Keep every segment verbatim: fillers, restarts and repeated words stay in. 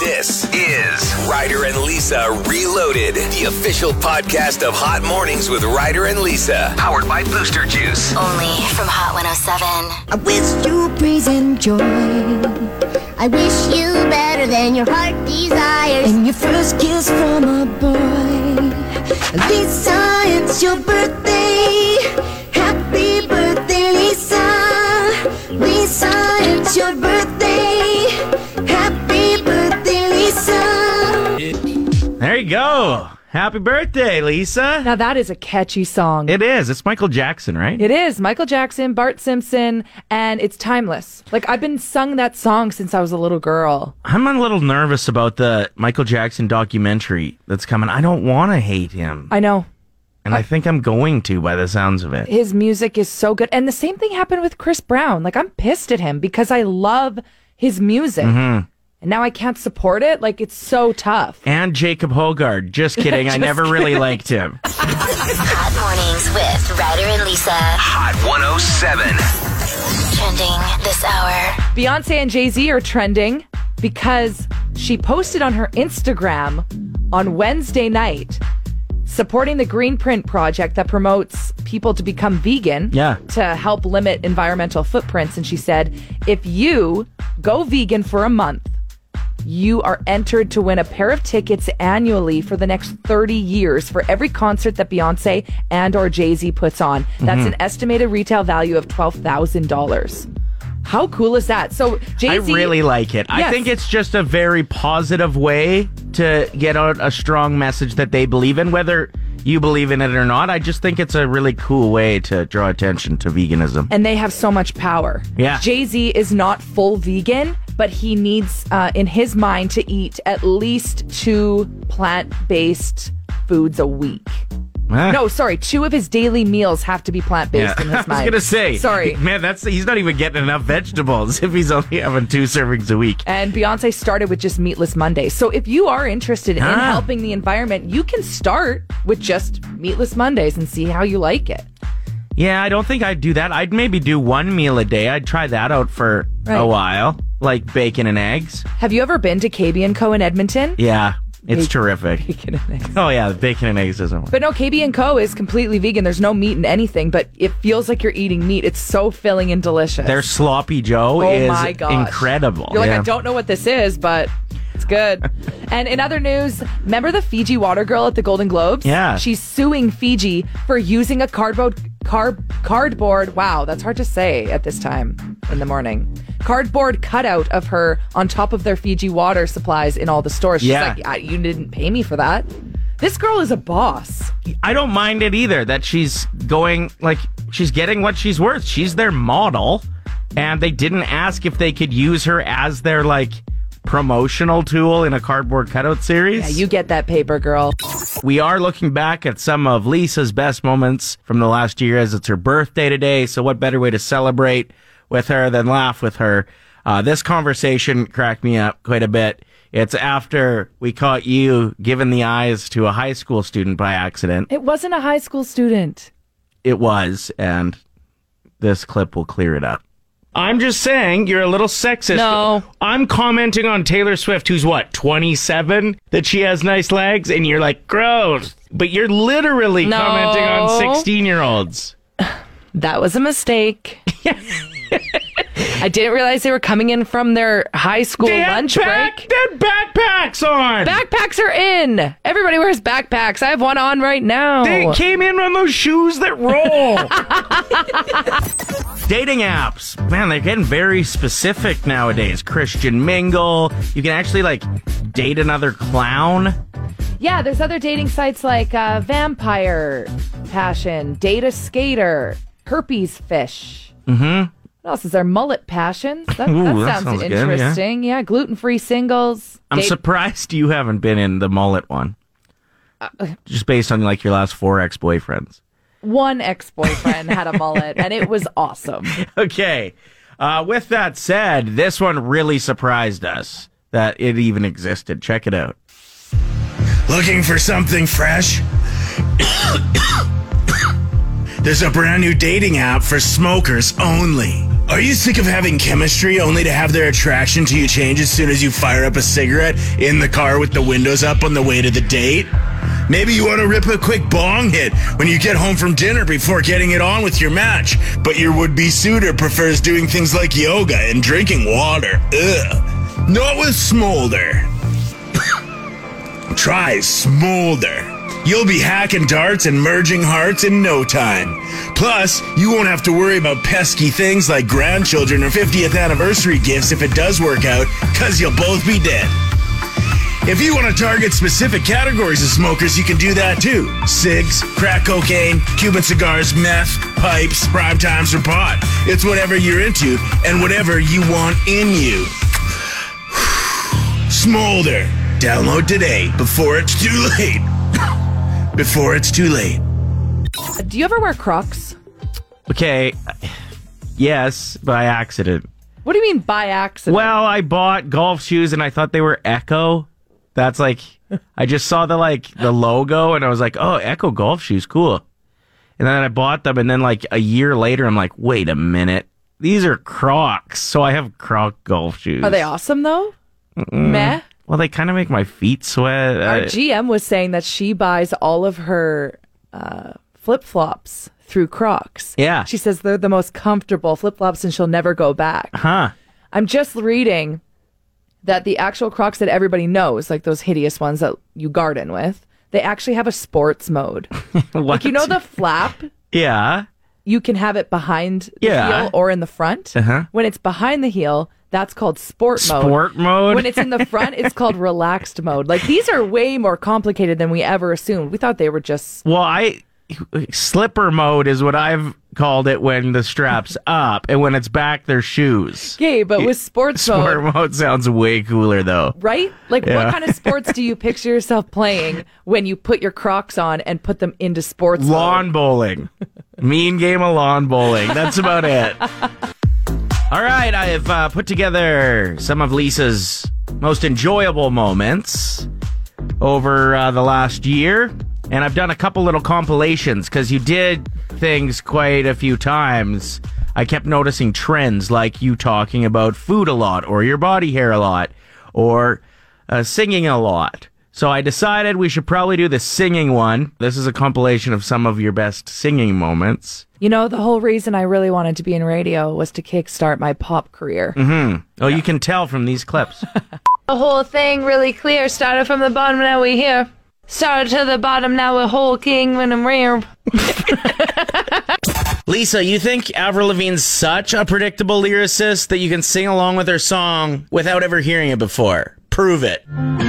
This is Ryder and Lisa Reloaded, the official podcast of Hot Mornings with Ryder and Lisa, powered by Booster Juice. Only from Hot one oh seven. I wish you praise and joy. I wish you better than your heart desires. And your first kiss from a boy. Lisa, it's your birthday. Happy birthday, Lisa. Lisa, it's your birthday. Happy birthday, Lisa. There you go. Happy birthday, Lisa. Now that is a catchy song. It is. It's Michael Jackson, right? It is. Michael Jackson, Bart Simpson, and it's timeless. Like, I've been sung that song since I was a little girl. I'm a little nervous about the Michael Jackson documentary that's coming. I don't want to hate him. I know. And I, I think I'm going to by the sounds of it. His music is so good. And the same thing happened with Chris Brown. Like, I'm pissed at him because I love his music. Mm-hmm. And now I can't support it. Like, it's so tough. And Jacob Hogard. Just kidding. Just I never kidding. really liked him. Hot Mornings with Ryder and Lisa. Hot one oh seven. Trending this hour. Beyonce and Jay-Z are trending because she posted on her Instagram on Wednesday night supporting the Green Print Project that promotes people to become vegan yeah. to help limit environmental footprints. And she said, if you go vegan for a month, you are entered to win a pair of tickets annually for the next thirty years for every concert that Beyonce and or Jay-Z puts on. That's mm-hmm. an estimated retail value of twelve thousand dollars. How cool is that? So Jay-Z, I really like it. Yes. I think it's just a very positive way to get out a strong message that they believe in, whether you believe in it or not. I just think it's a really cool way to draw attention to veganism. And they have so much power. Yeah. Jay-Z is not full vegan, but he needs, uh, in his mind, to eat at least two plant-based foods a week. Huh? No, sorry. Two of his daily meals have to be plant-based yeah. in his mind. I was going to say. Sorry. Man, that's he's not even getting enough vegetables if he's only having two servings a week. And Beyonce started with just Meatless Mondays. So if you are interested in ah. helping the environment, you can start with just Meatless Mondays and see how you like it. Yeah, I don't think I'd do that. I'd maybe do one meal a day. I'd try that out for right. a while, like bacon and eggs. Have you ever been to K B and Co. in Edmonton? Yeah. It's Bacon, terrific. Bacon and eggs. Oh, yeah, the bacon and eggs isn't one. But no, K B and Co. is completely vegan. There's no meat in anything, but it feels like you're eating meat. It's so filling and delicious. Their Sloppy Joe oh is my gosh. incredible. You're like, yeah. I don't know what this is, but it's good. And in other news, remember the Fiji water girl at the Golden Globes? Yeah. She's suing Fiji for using a cardboard, car, cardboard, wow, that's hard to say at this time in the morning. Cardboard cutout of her on top of their Fiji water supplies in all the stores. She's yeah. like, you didn't pay me for that. This girl is a boss. I don't mind it either that she's going, like, she's getting what she's worth. She's their model, and they didn't ask if they could use her as their, like, promotional tool in a cardboard cutout series. Yeah, you get that paper, girl. We are looking back at some of Lisa's best moments from the last year as it's her birthday today, so what better way to celebrate with her than laugh with her. Uh, this conversation cracked me up quite a bit. It's after we caught you giving the eyes to a high school student by accident. It wasn't a high school student. It was, and this clip will clear it up. I'm just saying, you're a little sexist. No. I'm commenting on Taylor Swift, who's what, twenty-seven? That she has nice legs, and you're like, gross. But you're literally no. commenting on sixteen-year-olds. That was a mistake. I didn't realize they were coming in from their high school they lunch back, break. They had backpacks on. Backpacks are in. Everybody wears backpacks. I have one on right now. They came in on those shoes that roll. Dating apps. Man, they're getting very specific nowadays. Christian Mingle. You can actually, like, date another clown. Yeah, there's other dating sites like uh, Vampire Passion, Date a Skater, Herpes Fish. Mm-hmm. What else is there? Mullet Passions? That, Ooh, that, that sounds, sounds good, interesting. Yeah, yeah gluten-free singles. I'm Date- surprised you haven't been in the mullet one. Uh, Just based on, like, your last four ex-boyfriends. One ex-boyfriend had a mullet, and it was awesome. Okay. Uh, with that said, this one really surprised us that it even existed. Check it out. Looking for something fresh? There's a brand new dating app for smokers only. Are you sick of having chemistry only to have their attraction to you change as soon as you fire up a cigarette in the car with the windows up on the way to the date? Maybe you want to rip a quick bong hit when you get home from dinner before getting it on with your match, but your would-be suitor prefers doing things like yoga and drinking water. Ugh. Not with Smolder. Try Smolder. You'll be hacking darts and merging hearts in no time. Plus, you won't have to worry about pesky things like grandchildren or fiftieth anniversary gifts if it does work out, because you'll both be dead. If you want to target specific categories of smokers, you can do that too. Cigs, crack cocaine, Cuban cigars, meth, pipes, prime times, or pot. It's whatever you're into and whatever you want in you. Smolder. Download today before it's too late. Before it's too late. Do you ever wear Crocs? Okay, yes, by accident. What do you mean by accident? Well, I bought golf shoes and I thought they were Echo. That's like, I just saw the like the logo and I was like, oh, Echo golf shoes, cool. And then I bought them and then like a year later, I'm like, wait a minute, these are Crocs. So I have Croc golf shoes. Are they awesome though? Mm-mm. Meh. Well, they kind of make my feet sweat. Our I, G M was saying that she buys all of her uh, flip-flops through Crocs. Yeah. She says they're the most comfortable flip-flops and she'll never go back. Huh. I'm just reading that the actual Crocs that everybody knows, like those hideous ones that you garden with, they actually have a sports mode. Like, you know the flap? Yeah. You can have it behind the Yeah. heel or in the front. Uh-huh. When it's behind the heel, that's called sport mode. Sport mode? When it's in the front, it's called relaxed mode. Like, these are way more complicated than we ever assumed. We thought they were just... Well, I... Slipper mode is what I've called it when the strap's up, and when it's back, they're shoes. Okay, but with sports Sport mode... mode sounds way cooler, though. Right? Like, Yeah. what kind of sports do you picture yourself playing when you put your Crocs on and put them into sports Lawn mode? bowling. Mean game of lawn bowling. That's about it. All right, I have uh, put together some of Lisa's most enjoyable moments over uh, the last year. And I've done a couple little compilations because you did things quite a few times. I kept noticing trends like you talking about food a lot or your body hair a lot or uh, singing a lot. So I decided we should probably do the singing one. This is a compilation of some of your best singing moments. You know, the whole reason I really wanted to be in radio was to kickstart my pop career. Mm-hmm. Oh, you can tell from these clips. The whole thing really clear. Started from the bottom, now we're here. Started to the bottom, now we're whole king when I'm rare. Lisa, you think Avril Lavigne's such a predictable lyricist that you can sing along with her song without ever hearing it before? Prove it.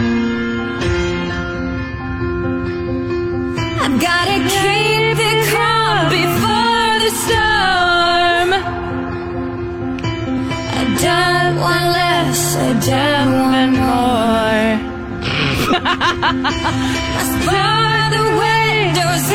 I've gotta keep it calm before the storm. I don't want less, I don't want more. Must bar the windows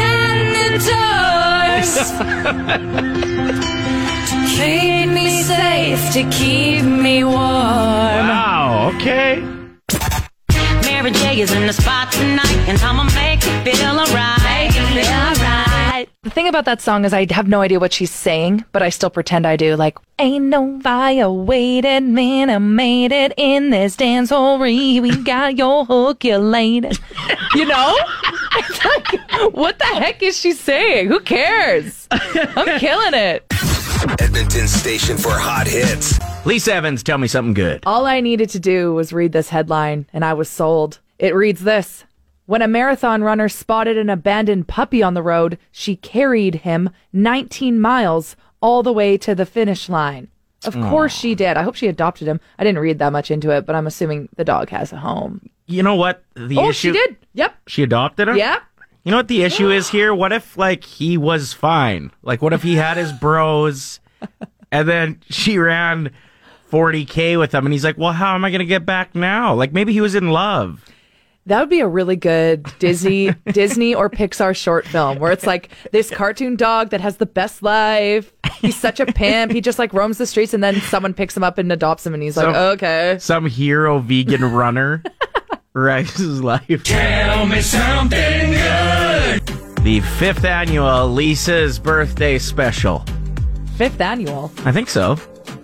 and the doors to keep me safe, to keep me warm. Wow, okay. Mary J is in the spot tonight, and I'ma make you feel alright. Feel alright. The thing about that song is I have no idea what she's saying, but I still pretend I do. Like, ain't no violated man, I made it in this dance hall. We got your hook, you laid. You know? It's like, what the heck is she saying? Who cares? I'm killing it. Edmonton's station for hot hits. Lisa Evans, tell me something good. All I needed to do was read this headline, and I was sold. It reads this. When a marathon runner spotted an abandoned puppy on the road, she carried him nineteen miles all the way to the finish line. Of Aww. course she did. I hope she adopted him. I didn't read that much into it, but I'm assuming the dog has a home. You know what the oh, issue? she did. Yep. She adopted him? Yeah. You know what the issue is here? What if, like, he was fine? Like, what if he had his bros, and then she ran forty K with him, and he's like, well, how am I going to get back now? Like, maybe he was in love. That would be a really good Disney Disney or Pixar short film where it's like this cartoon dog that has the best life. He's such a pimp. He just like roams the streets and then someone picks him up and adopts him and he's Some- like, okay. Some hero vegan runner writes his life. Tell me something good. The fifth annual Lisa's birthday special. Fifth annual. I think so.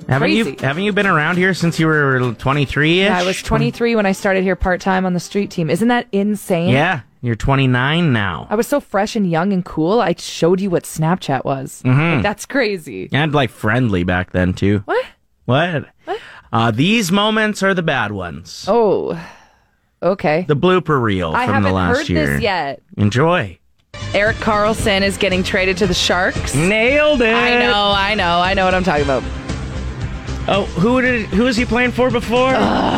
Haven't Crazy. you haven't you been around here since you were twenty-three-ish? Yeah, I was twenty-three when I started here part-time on the street team. Isn't that insane? Yeah, you're twenty-nine now. I was so fresh and young and cool, I showed you what Snapchat was. Mhm. Like, that's crazy. And like friendly back then too. What? What? What? Uh, these moments are the bad ones. Oh, okay. The blooper reel I from haven't the last heard year. this yet. Enjoy. Eric Carlson is getting traded to the Sharks. Nailed it. I know, I know, I know what I'm talking about. Oh, who did? Who was he playing for before?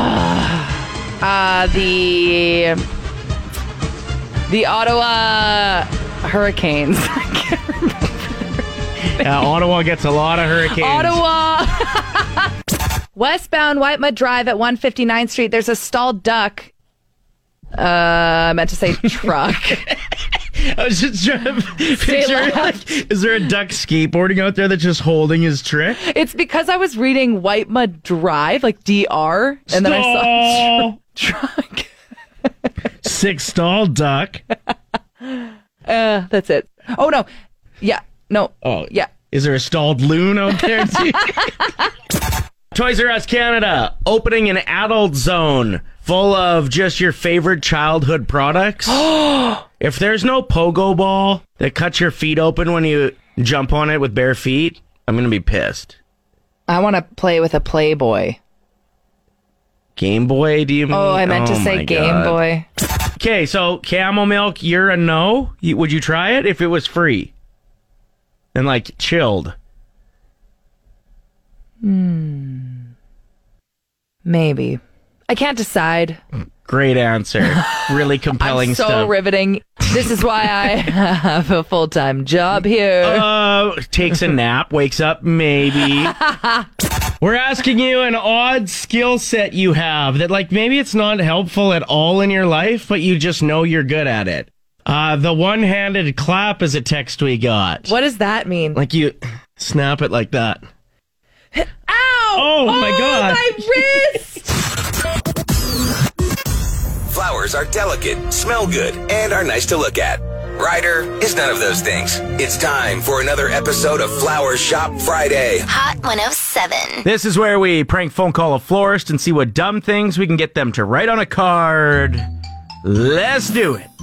Uh, the the Ottawa Hurricanes. I can't remember. Uh, Ottawa gets a lot of hurricanes. Ottawa. Westbound Whitemud Drive at one fifty-ninth Street. There's a stalled duck. Uh, I meant to say truck. I was just trying to picture, left. like, is there a duck skateboarding out there that's just holding his trick? It's because I was reading Whitemud Drive, like D R, and then I saw tr- truck. Sick stall duck. Uh, that's it. Oh no, yeah, no, Oh, yeah. Is there a stalled loon out there too? Toys R Us Canada opening an adult zone full of just your favorite childhood products. If there's no pogo ball that cuts your feet open when you jump on it with bare feet, I'm going to be pissed. I want to play with a Playboy. Game Boy, do you mean? Oh, I meant to Oh say my Game God. Boy. Okay, so camel milk, you're a no? You, would you try it if it was free? And like chilled? Hmm. Maybe. I can't decide. Great answer. Really compelling I'm so stuff. riveting. This is why I have a full-time job here. Uh, takes a nap, wakes up, maybe. We're asking you an odd skill set you have that, like, maybe it's not helpful at all in your life, but you just know you're good at it. Uh, the one-handed clap is a text we got. What does that mean? Like you snap it like that. Ow! Oh, my God. my wrist! Flowers are delicate, smell good, and are nice to look at. Ryder is none of those things. It's time for another episode of Flower Shop Friday. Hot one oh seven. This is where we prank phone call a florist and see what dumb things we can get them to write on a card. Let's do it.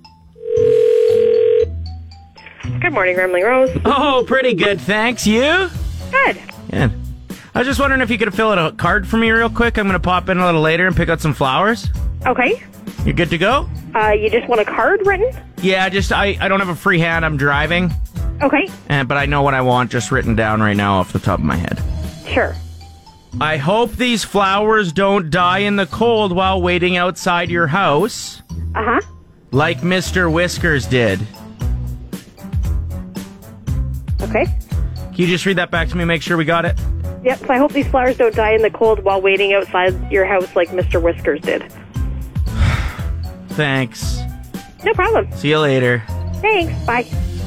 Good morning, Rambling Rose. Oh, pretty good, thanks. You? Good. Good. I was just wondering if you could fill out a card for me real quick. I'm going to pop in a little later and pick out some flowers. Okay. You good to go? Uh, you just want a card written? Yeah, just I, I don't have a free hand. I'm driving. Okay. And, but I know what I want just written down right now off the top of my head. Sure. I hope these flowers don't die in the cold while waiting outside your house. Uh-huh. Like Mister Whiskers did. Okay. Can you just read that back to me, make sure we got it? Yep, so I hope these flowers don't die in the cold while waiting outside your house like Mister Whiskers did. Thanks. No problem. See you later. Thanks. Bye.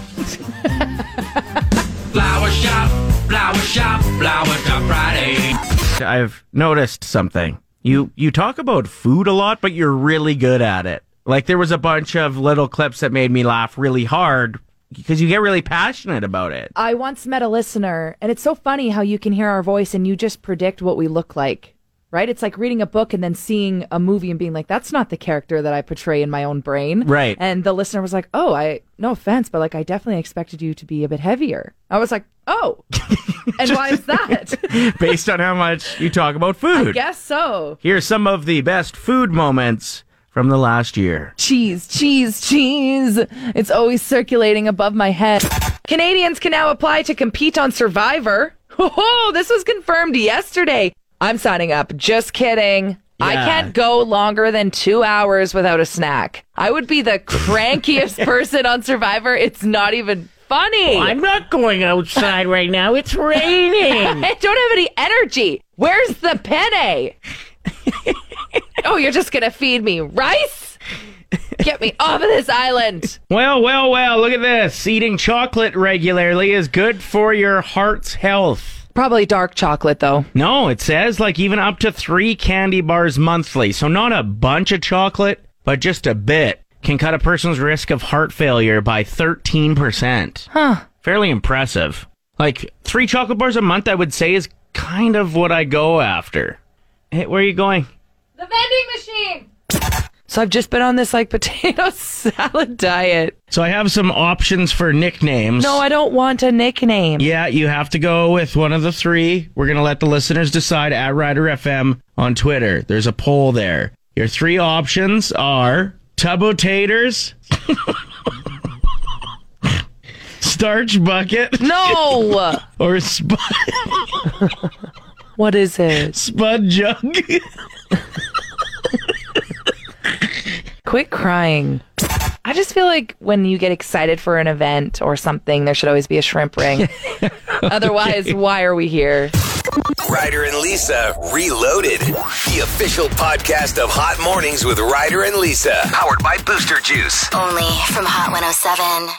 Flower shop, flower shop, flower shop Friday. I've noticed something. You you talk about food a lot, but you're really good at it. Like there was a bunch of little clips that made me laugh really hard because you get really passionate about it. I once met a listener, and it's so funny how you can hear our voice and you just predict what we look like, right? It's like reading a book and then seeing a movie and being like, that's not the character that I portray in my own brain. Right. And the listener was like, oh, I, no offense, but like, I definitely expected you to be a bit heavier. I was like, oh, and why is that? Based on how much you talk about food. I guess so. Here's some of the best food moments from the last year. Cheese, cheese, cheese. It's always circulating above my head. Canadians can now apply to compete on Survivor. Oh, this was confirmed yesterday. I'm signing up. Just kidding. I Yeah. can't go longer than two hours without a snack. I would be the crankiest person on Survivor. It's not even funny. I'm not going outside right now. It's raining. I don't have any energy. Where's the penne? Oh, you're just going to feed me rice? Get me off of this island. Well, well, well, look at this. Eating chocolate regularly is good for your heart's health. Probably dark chocolate, though. No, it says like even up to three candy bars monthly. So not a bunch of chocolate, but just a bit can cut a person's risk of heart failure by thirteen percent. Huh. Fairly impressive. Like three chocolate bars a month, I would say is kind of what I go after. Hey, where are you going? The vending machine. So I've just been on this like potato salad diet. So I have some options for nicknames. No, I don't want a nickname. Yeah, you have to go with one of the three. We're going to let the listeners decide at Rider F M on Twitter. There's a poll there. Your three options are Tubbo-taters, Starch Bucket. No! Or Spud. What is it? Spud Jug. Quit crying. I just feel like when you get excited for an event or something, there should always be a shrimp ring. Otherwise, okay. Why are we here? Ryder and Lisa Reloaded, the official podcast of Hot Mornings with Ryder and Lisa, powered by Booster Juice. Only from Hot one oh seven.